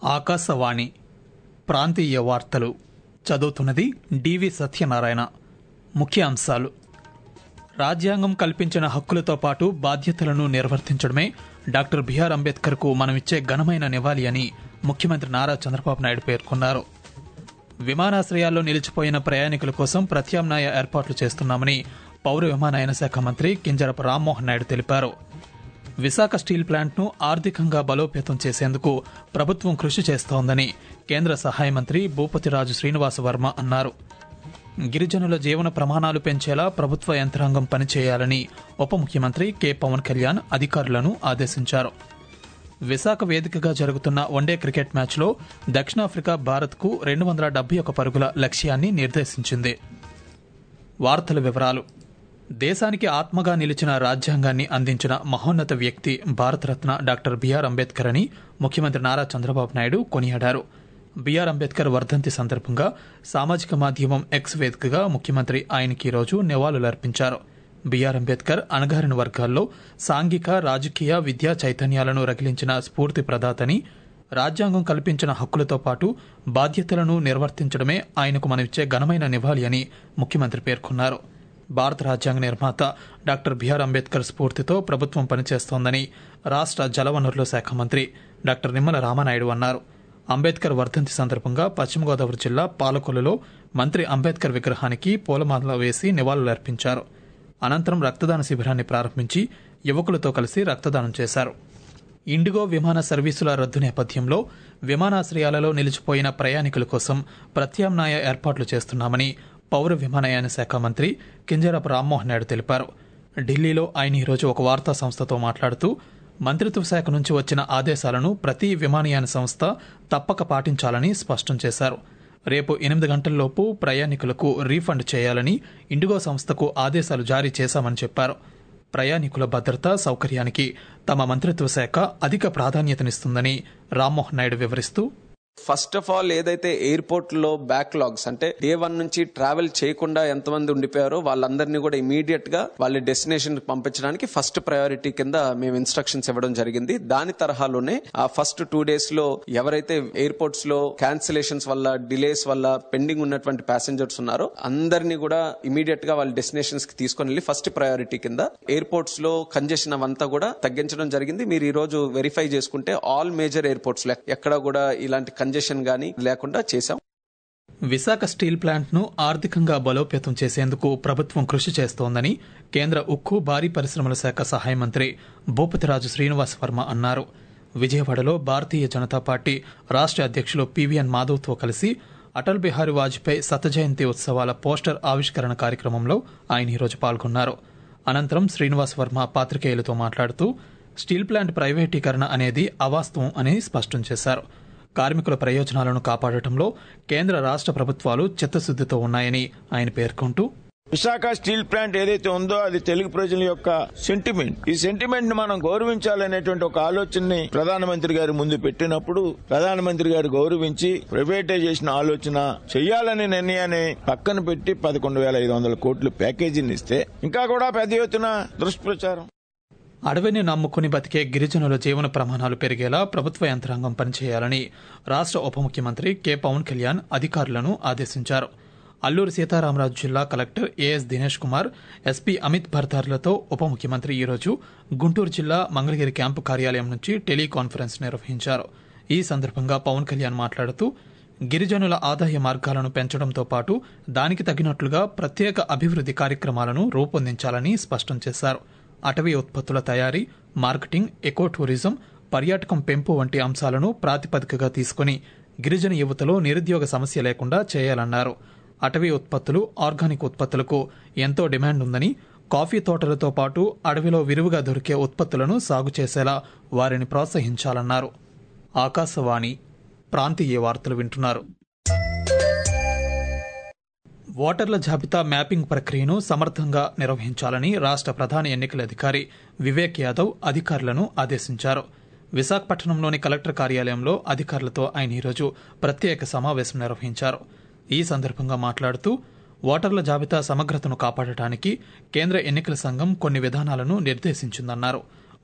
ఆకాశవాణి ప్రాంతీయ వార్తలు చదువుతున్నది డివి సత్యనారాయణ. ముఖ్య అంశాలు: రాజ్యాంగం కల్పించిన హక్కులతో పాటు బాధ్యతలను నిర్వర్తించడమే డాక్టర్ బిఆర్ అంబేద్కర్కు మనమిచ్చే ఘనమైన నివాళి అని ముఖ్యమంత్రి నారా చంద్రబాబు నాయుడు పేర్కొన్నారు. విమానాశ్రయాల్లో నిలిచిపోయిన ప్రయాణికుల కోసం ప్రత్యామ్నాయ ఏర్పాట్లు చేస్తున్నామని పౌర విమానయాన శాఖ మంత్రి కింజరాపు రామ్మోహన్ నాయుడు తెలిపారు. విశాఖ స్టీల్ ప్లాంట్ను ఆర్థికంగా బలోపేతం చేసేందుకు ప్రభుత్వం కృషి చేస్తోందని కేంద్ర సహాయ మంత్రి భూపతిరాజు శ్రీనివాస వర్మ అన్నారు. గిరిజనుల జీవన ప్రమాణాలు పెంచేలా ప్రభుత్వ యంత్రాంగం పనిచేయాలని ఉప ముఖ్యమంత్రి కె పవన్ కళ్యాణ్ అధికారులను ఆదేశించారు. విశాఖ వేదికగా జరుగుతున్న వన్డే క్రికెట్ మ్యాచ్లో దక్షిణాఫ్రికా భారత్కు 271 పరుగుల లక్ష్యాన్ని నిర్దేశించింది. వార్తల వివరాలు: దేశానికి ఆత్మగా నిలిచిన రాజ్యాంగాన్ని అందించిన మహోన్నత వ్యక్తి భారతరత్న డాక్టర్ బిఆర్ అంబేద్కర్ అని ముఖ్యమంత్రి నారా చంద్రబాబు నాయుడు కొనియాడారు. బిఆర్ అంబేద్కర్ వర్ధంతి సందర్భంగా సామాజిక మాధ్యమం ఎక్స్ వేదికగా ముఖ్యమంత్రి ఆయనకి ఈరోజు నివాళులర్పించారు. బిఆర్ అంబేద్కర్ అణగారిన వర్గాల్లో సాంఘిక, రాజకీయ, విద్యా చైతన్యాలను రగిలించిన స్ఫూర్తి ప్రదాతని, రాజ్యాంగం కల్పించిన హక్కులతో పాటు బాధ్యతలను నిర్వర్తించడమే ఆయనకు మనమిచ్చే ఘనమైన నివాళి అని ముఖ్యమంత్రి పేర్కొన్నారు. భారత రాజ్యాంగ నిర్మాత డాక్టర్ బిఆర్ అంబేద్కర్ స్ఫూర్తితో ప్రభుత్వం పనిచేస్తోందని రాష్ట్ర జలవనరుల శాఖ మంత్రి డాక్టర్ నిమ్మల రామానాయుడు అన్నారు. అంబేద్కర్ వర్ధంతి సందర్భంగా పశ్చిమ గోదావరి జిల్లా పాలకొల్లులో మంత్రి అంబేద్కర్ విగ్రహానికి పూలమాల వేసి నివాళులర్పించారు. అనంతరం రక్తదాన శిబిరాన్ని ప్రారంభించి యువకులతో కలిసి రక్తదానం చేశారు. ఇండిగో విమాన సర్వీసుల రద్దు నేపథ్యంలో విమానాశ్రయాలలో నిలిచిపోయిన ప్రయాణికుల కోసం ప్రత్యామ్నాయ ఏర్పాట్లు చేస్తున్నామని పౌర విమానయాన శాఖ మంత్రి కింజరాపు రామ్మోహన్ నాయుడు తెలిపారు. ఢిల్లీలో ఆయన ఈరోజు ఒక వార్తా సంస్థతో మాట్లాడుతూ మంత్రిత్వ శాఖ నుంచి వచ్చిన ఆదేశాలను ప్రతి విమానయాన సంస్థ తప్పక పాటించాలని స్పష్టం చేశారు. రేపు 8 గంటల్లోపు ప్రయాణికులకు రీఫండ్ చేయాలని ఇండిగో సంస్థకు ఆదేశాలు జారీ చేశామని చెప్పారు. ప్రయాణికుల భద్రత, సౌకర్యానికి తమ మంత్రిత్వ శాఖ అధిక ప్రాధాన్యతనిస్తుందని రామ్మోహన్ నాయుడు వివరిస్తూ, ఫస్ట్ ఆఫ్ ఆల్ ఏదైతే ఎయిర్పోర్ట్ లో బ్యాక్లాగ్స్ అంటే డే 1 నుంచి ట్రావెల్ చేయకుండా ఎంతమంది ఉండిపోయారో వాళ్ళందరినీ కూడా ఇమీడియట్ గా వాళ్ళ డెస్టినేషన్ పంపించడానికి ఫస్ట్ ప్రయారిటీ కింద మేము ఇన్స్ట్రక్షన్స్ ఇవ్వడం జరిగింది. దాని తరహాలోనే ఆ ఫస్ట్ 2 days లో ఎవరైతే ఎయిర్పోర్ట్స్ లో క్యాన్సిలేషన్స్ వల్ల, డిలేస్ వల్ల పెండింగ్ ఉన్నటువంటి ప్యాసింజర్స్ ఉన్నారో అందరినీ కూడా ఇమీడియట్ గా వాళ్ళ డెస్టినేషన్స్ కి తీసుకొని వెళ్ళి ఫస్ట్ ప్రయారిటీ కింద ఎయిర్పోర్ట్స్ లో కంజెషన్ అవంతా కూడా తగ్గించడం జరిగింది. మీరు ఈ రోజు వెరిఫై చేసుకుంటే ఆల్ మేజర్ ఎయిర్పోర్ట్స్ లో ఎక్కడ కూడా ఇలాంటి కంజెషన్ గానీ లేకుండా చేశాం. విశాఖ స్టీల్ ప్లాంట్ను ఆర్థికంగా బలోపేతం చేసేందుకు ప్రభుత్వం కృషి చేస్తోందని కేంద్ర ఉక్కు, భారీ పరిశ్రమల శాఖ సహాయ మంత్రి భూపతిరాజు శ్రీనివాస వర్మ అన్నారు. విజయవాడలో భారతీయ జనతా పార్టీ రాష్ట్ర అధ్యక్షులు పివిఎన్ మాధవ్తో కలిసి అటల్ బిహారీ వాజ్పేయి శత జయంతి ఉత్సవాల పోస్టర్ ఆవిష్కరణ కార్యక్రమంలో ఆయన ఈరోజు పాల్గొన్నారు. అనంతరం శ్రీనివాస వర్మ పాత్రికేయులతో మాట్లాడుతూ స్టీల్ ప్లాంట్ ప్రైవేటీకరణ అనేది అవాస్తవం అని స్పష్టం చేశారు. కార్మికుల ప్రయోజనాలను కాపాడటంలో కేంద్ర, రాష్ట్ర ప్రభుత్వాలు చిత్తశుద్దితో ఉన్నాయని ఆయన పేర్కొంటూ, విశాఖ స్టీల్ ప్లాంట్ ఏదైతే ఉందో అది తెలుగు ప్రజల యొక్క సెంటిమెంట్. ఈ సెంటిమెంట్ ని మనం గౌరవించాలనేటువంటి ఒక ఆలోచనని ప్రధానమంత్రి గారు ముందు పెట్టినప్పుడు ప్రధానమంత్రి గారు గౌరవించి ప్రైవేటైజేషన్ ఆలోచన చేయాలనే నిర్ణయాన్ని పక్కన పెట్టి 11,500 కోట్ల ప్యాకేజీని ఇస్తే ఇంకా కూడా పెద్ద ఎత్తున దుష్ప్రచారం. అడవిని నమ్ముకుని బతికే గిరిజనుల జీవన ప్రమాణాలు పెరిగేలా ప్రభుత్వ యంత్రాంగం పనిచేయాలని రాష్ట్ర ఉప ముఖ్యమంత్రి కె పవన్ కళ్యాణ్ అధికారులను ఆదేశించారు. అల్లూరు సీతారామరాజు జిల్లా collector A S Dinesh Kumar, SP Amit భర్దార్లతో ఉప ముఖ్యమంత్రి ఈరోజు గుంటూరు జిల్లా మంగళగిరి క్యాంపు కార్యాలయం నుంచి టెలికాన్ఫరెన్స్ నిర్వహించారు. ఈ సందర్భంగా పవన్ కళ్యాణ్ మాట్లాడుతూ గిరిజనుల ఆదాయ మార్గాలను పెంచడంతో పాటు దానికి తగినట్లుగా ప్రత్యేక అభివృద్ది కార్యక్రమాలను రూపొందించాలని స్పష్టం చేశారు. అటవీ ఉత్పత్తుల తయారీ, మార్కెటింగ్, ఎకో టూరిజం, పర్యాటకం పెంపు వంటి అంశాలను ప్రాతిపదికగా తీసుకుని గిరిజన యువతలో నిరుద్యోగ సమస్య లేకుండా చేయాలన్నారు. అటవీ ఉత్పత్తులు, ఆర్గానిక్ ఉత్పత్తులకు ఎంతో డిమాండ్ ఉందని, కాఫీ తోటలతో పాటు అడవిలో విరివిగా దొరికే ఉత్పత్తులను సాగు చేసేలా వారిని ప్రోత్సహించాలన్నారు. ఆకాశవాణి ప్రాంతీయ వార్తలు వింటున్నారు. ఓటర్ల జాబితా మ్యాపింగ్ ప్రక్రియను సమర్థంగా నిర్వహించాలని రాష్ట్ర ప్రధాన ఎన్నికల అధికారి వివేక్ యాదవ్ అధికారులను ఆదేశించారు. విశాఖపట్నంలోని కలెక్టర్ కార్యాలయంలో అధికారులతో ఆయన ఈరోజు ప్రత్యేక సమావేశం నిర్వహించారు. ఈ సందర్భంగా మాట్లాడుతూ ఓటర్ల జాబితా సమగ్రతను కాపాడటానికి కేంద్ర ఎన్నికల సంఘం కొన్ని విధానాలను నిర్దేశించిందన్నారు.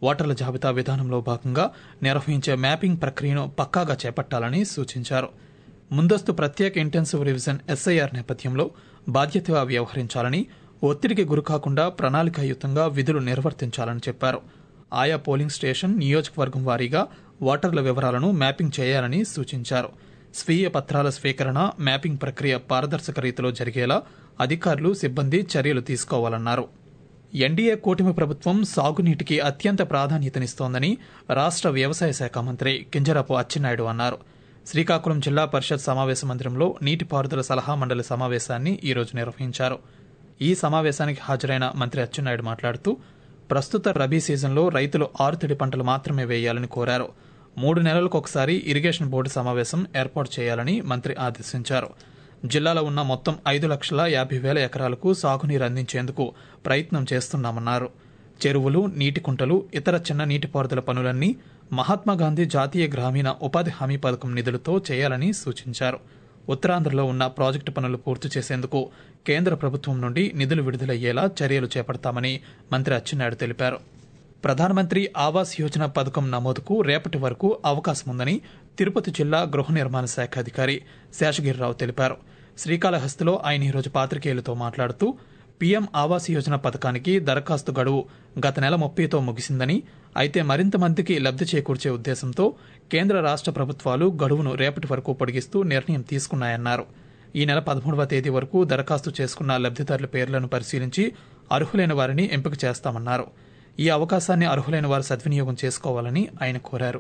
ఓటర్ల జాబితా విధానంలో భాగంగా నిర్వహించే మ్యాపింగ్ ప్రక్రియను పక్కాగా చేపట్టాలని సూచించారు. ముందస్తు ప్రత్యేక ఇంటెన్సివ్ రివిజన్ ఎస్ఐఆర్ నేపథ్యంలో బాధ్యతగా వ్యవహరించాలని, ఒత్తిడికి గురికాకుండా ప్రణాళికాయుతంగా విధులు నిర్వర్తించాలని చెప్పారు. ఆయా పోలింగ్ స్టేషన్, నియోజకవర్గం వారీగా ఓటర్ల వివరాలను మ్యాపింగ్ చేయాలని సూచించారు. స్వీయ పత్రాల స్వీకరణ, మ్యాపింగ్ ప్రక్రియ పారదర్శక రీతిలో జరిగేలా అధికారులు, సిబ్బంది చర్యలు తీసుకోవాలన్నారు. ఎన్డీఏ కూటమి ప్రభుత్వం సాగునీటికి అత్యంత ప్రాధాన్యతనిస్తోందని రాష్ట్ర వ్యవసాయ శాఖ మంత్రి కింజరాపు అచ్చెన్నాయుడు అన్నారు. శ్రీకాకుళం జిల్లా పరిషత్ సమావేశ మందిరంలో నీటిపారుదల సలహా మండలి సమావేశాన్ని ఈరోజు నిర్వహించారు. ఈ సమావేశానికి హాజరైన మంత్రి అచ్చెన్నాయుడు మాట్లాడుతూ, ప్రస్తుత రబీ సీజన్లో రైతులు ఆరుతడి పంటలు మాత్రమే వేయాలని కోరారు. 3 నెలలకు ఒకసారి ఇరిగేషన్ బోర్డు సమావేశం ఏర్పాటు చేయాలని మంత్రి ఆదేశించారు. జిల్లాలో ఉన్న మొత్తం 5,50,000 ఎకరాలకు సాగునీరు అందించేందుకు ప్రయత్నం చేస్తున్నామన్నారు. చెరువులు, నీటి కుంటలు, ఇతర చిన్న నీటిపారుదల పనులన్నీ మహాత్మాగాంధీ జాతీయ గ్రామీణ ఉపాధి హామీ పథకం నిధులతో చేయాలని సూచించారు. ఉత్తరాంధ్రలో ఉన్న ప్రాజెక్టు పనులు పూర్తి చేసేందుకు కేంద్ర ప్రభుత్వం నుండి నిధులు విడుదలయ్యేలా చర్యలు చేపడతామని మంత్రి అచ్చెన్నాయుడు తెలిపారు. ప్రధానమంత్రి ఆవాస్ యోజన పథకం నమోదుకు రేపటి వరకు అవకాశముందని తిరుపతి జిల్లా గృహ నిర్మాణ శాఖ అధికారి శేషగిరిరావు తెలిపారు. శ్రీకాళహస్తిలో ఆయన ఈరోజు పాత్రికేయులతో మాట్లాడుతూ, పీఎం ఆవాస్ యోజన పథకానికి దరఖాస్తు గడువు గత నెల 30తో ముగిసిందని, అయితే మరింత మందికి లబ్ది చేకూర్చే ఉద్దేశంతో కేంద్ర రాష్ట్ర ప్రభుత్వాలు గడువును రేపటి వరకు పొడిగిస్తూ నిర్ణయం తీసుకున్నాయన్నారు. ఈ నెల 13వ తేదీ వరకు దరఖాస్తు చేసుకున్న లబ్దిదారుల పేర్లను పరిశీలించి అర్హులైన వారిని ఎంపిక చేస్తామన్నారు. ఈ అవకాశాన్ని అర్హులైన వారు సద్వినియోగం చేసుకోవాలని ఆయన కోరారు.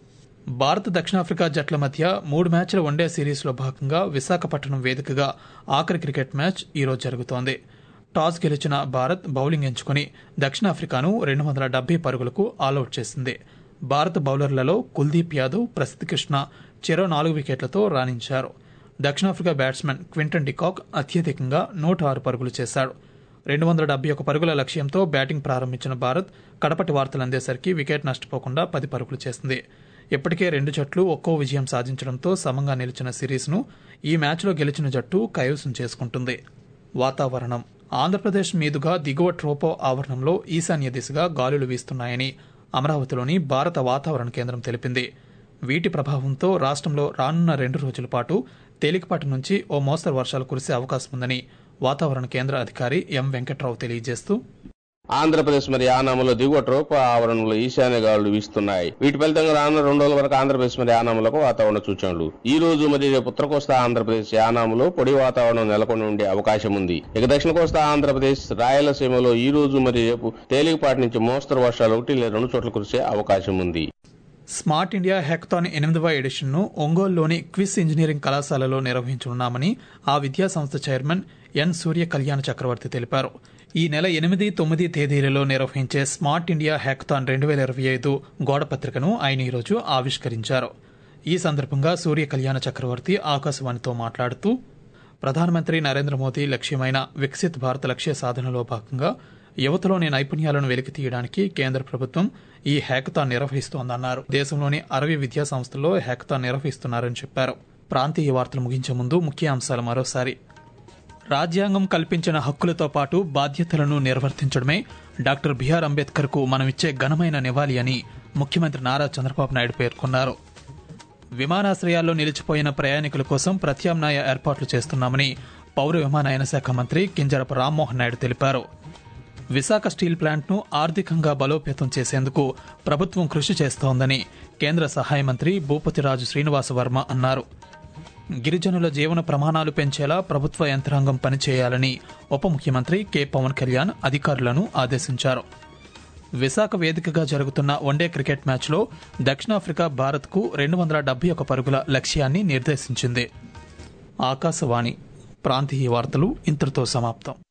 భారత్, దక్షిణాఫ్రికా జట్ల మధ్య 3 మ్యాచ్ల వన్డే సిరీస్లో భాగంగా విశాఖపట్నం వేదికగా ఆఖరి క్రికెట్ మ్యాచ్ ఈరోజు జరుగుతోంది. టాస్ గెలిచిన భారత్ బౌలింగ్ ఎంచుకుని దక్షిణాఫ్రికాను 270 పరుగులకు ఆలౌట్ చేసింది. భారత బౌలర్లలో కుల్దీప్ యాదవ్, ప్రసిద్ధ్ కృష్ణ చెరో 4 వికెట్లతో రాణించారు. దక్షిణాఫ్రికా బ్యాట్స్మెన్ క్వింటన్ డికాక్ అత్యధికంగా 106 పరుగులు చేశాడు. 271 పరుగుల లక్ష్యంతో బ్యాటింగ్ ప్రారంభించిన భారత్ కడపటి వార్తలు అందేసరికి వికెట్ నష్టపోకుండా 10 పరుగులు చేసింది. ఇప్పటికే 2 జట్లు ఒక్కో విజయం సాధించడంతో సమంగా నిలిచిన సిరీస్ను ఈ మ్యాచ్లో గెలిచిన జట్టు కైవసం చేసుకుంటుంది. వాతావరణం. ఆంధ్రప్రదేశ్ మీదుగా దిగువ ట్రోపో ఆవరణంలో ఈశాన్య దిశగా గాలులు వీస్తున్నాయని అమరావతిలోని భారత వాతావరణ కేంద్రం తెలిపింది. వీటి ప్రభావంతో రాష్ట్రంలో రానున్న 2 రోజుల పాటు తేలికపాటి నుంచి ఓ మోస్తరు వర్షాలు కురిసే అవకాశం ఉందని వాతావరణ కేంద్ర అధికారి ఎం వెంకట్రావు తెలియజేస్తూ, ఆంధ్రప్రదేశ్ మరి యానాములో దిగువ ట్రోపో ఆవరణంలో ఈశాన్య గాలులు వీస్తున్నాయి. వీటి ఫలితంగా రానున్న 2 రోజుల వరకు ఆంధ్రప్రదేశ్ మరి యానాములకు వాతావరణ సూచనలు. ఈ రోజు మరి రేపు ఉత్తర కోస్తా ఆంధ్రప్రదేశ్ యానాములో పొడి వాతావరణం నెలకొని ఉండే అవకాశం ఉంది. ఇక దక్షిణ కోస్తా ఆంధ్రప్రదేశ్, రాయలసీమలో ఈ రోజు మరి రేపు తేలికపాటి నుంచి మోస్తరు వర్షాలు 1 లేదా 2 చోట్ల కురిసే అవకాశం ఉంది. స్మార్ట్ ఇండియా హ్యాకథాన్ 8వ ఎడిషన్ను ఒంగోలులోని క్విజ్ ఇంజనీరింగ్ కళాశాలలో నిర్వహించనున్నామని ఆ విద్యా సంస్థ చైర్మన్ ఎన్ సూర్య కళ్యాణ చక్రవర్తి తెలిపారు. ఈ నెల 8, 9 తేదీలలో నిర్వహించే స్మార్ట్ ఇండియా హ్యాకథాన్ 2025 గోడపత్రికను ఆయన ఈరోజు ఆవిష్కరించారు. ఈ సందర్భంగా సూర్య కళ్యాణ చక్రవర్తి ఆకాశవాణితో మాట్లాడుతూ, ప్రధానమంత్రి నరేంద్ర మోదీ లక్ష్యమైన వికసిత్ భారత్ లక్ష్య సాధనలో భాగంగా యువతలోని నైపుణ్యాలను వెలికితీయడానికి కేంద్ర ప్రభుత్వం ఈ హ్యాకథాన్ నిర్వహిస్తోందన్నారు. దేశంలోని 60 విద్యా సంస్థల్లో హ్యాకథాన్ నిర్వహిస్తున్నారని చెప్పారు. ప్రాంతీయ వార్తలు ముగించే ముందు ముఖ్యాంశాలు మరోసారి. రాజ్యాంగం కల్పించిన హక్కులతో పాటు బాధ్యతలను నిర్వర్తించడమే డాక్టర్ బిఆర్ అంబేద్కర్కు మనమిచ్చే ఘనమైన నివాళి అని ముఖ్యమంత్రి నారా చంద్రబాబు నాయుడు పేర్కొన్నారు. విమానాశ్రయాల్లో నిలిచిపోయిన ప్రయాణికుల కోసం ప్రత్యామ్నాయ ఏర్పాట్లు చేస్తున్నామని పౌర విమానయాన శాఖ మంత్రి కింజరాపు రామ్మోహన్ నాయుడు తెలిపారు. విశాఖ స్టీల్ ప్లాంట్ను ఆర్థికంగా బలోపేతం చేసేందుకు ప్రభుత్వం కృషి చేస్తోందని కేంద్ర సహాయ మంత్రి భూపతిరాజు శ్రీనివాస వర్మ అన్నారు. గిరిజనుల జీవన ప్రమాణాలు పెంచేలా ప్రభుత్వ యంత్రాంగం పనిచేయాలని ఉప ముఖ్యమంత్రి కె పవన్ కళ్యాణ్ అధికారులను ఆదేశించారు. విశాఖ వేదికగా జరుగుతున్న వన్డే క్రికెట్ మ్యాచ్లో దక్షిణాఫ్రికా భారత్కు 271 పరుగుల లక్ష్యాన్ని నిర్దేశించింది. ఆకాశవాణి ప్రాంతీయ వార్తలు ఇంతటితో సమాప్తం.